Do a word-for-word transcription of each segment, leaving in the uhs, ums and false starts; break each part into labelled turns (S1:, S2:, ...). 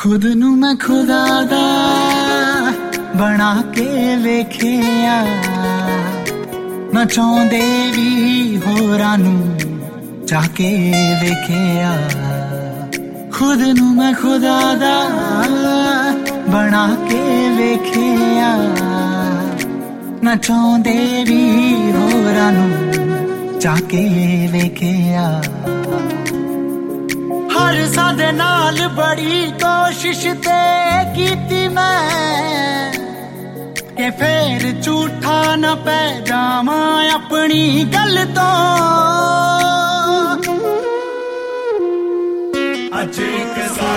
S1: खुद नू मैं खुदा दा बना के वेखिया, ना चाहुंदे भी होरां नू चाह के वेखिया। खुद नू मैं खुदा दा बना के वेखिया, ना चाहुंदे भी होरां नू चाह के वेखिया। हर सादे नाल बड़ी कोशिश ते कीती मैं के फिर झूठा न पै जावां अपनी गल तो। अज एक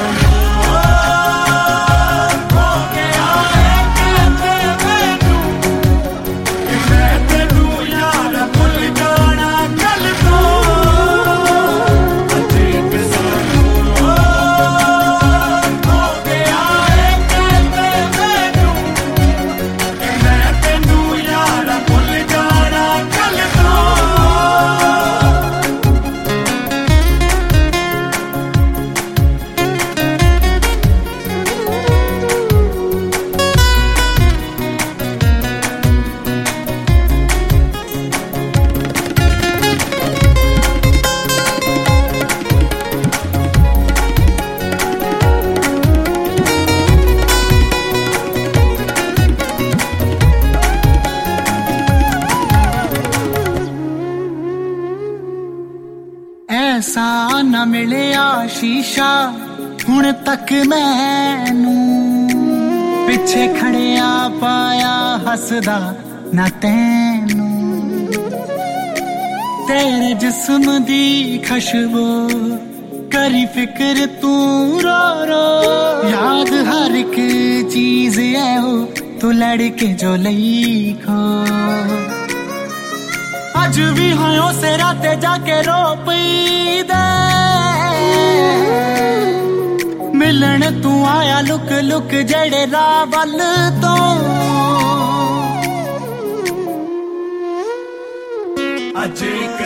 S1: ऐसा न मिलिया शीशा हुण तक मैनू, पिछे खड़िया पाया हसदा ना तैनू। तेरे जिस्म दी खुशबू करी फिक्र तू रो रो, याद हर एक चीज है हो तू लड़के जो लई खो। अज भी होयो से राते जाके रो पई दे, मिलन तू आया लुक लुक जड़े रावल तो। अज एक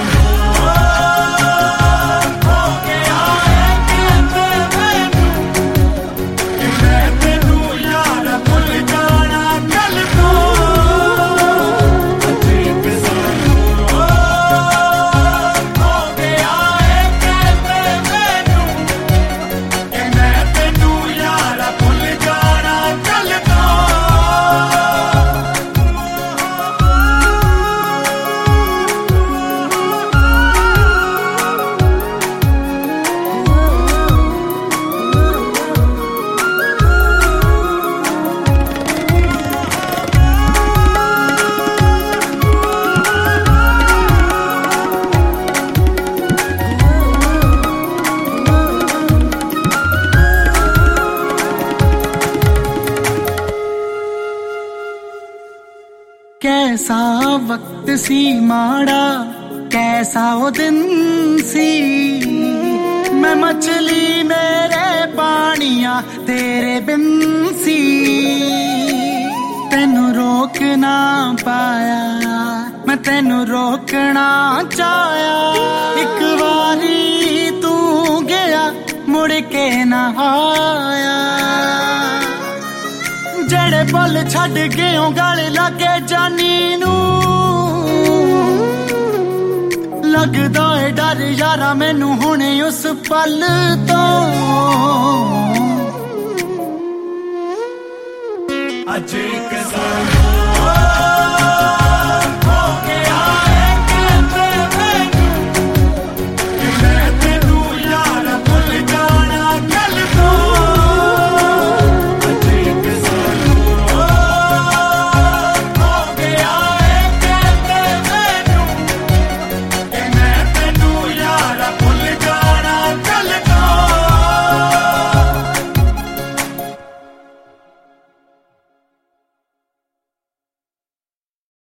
S1: कैसा वक्त सी माड़ा कैसा वो दिन सी, मैं मछली मेरे पानिया तेरे बिन सी। तेनू रोक ना पाया मैं तेनू रोकना चाहया, एक बारी तू गया मुड़ के ना आया। जड़े पल छड़ गए गल लगे जानी नू, लगदा है डर यारा मैनू हुणे उस पल तो। अज एक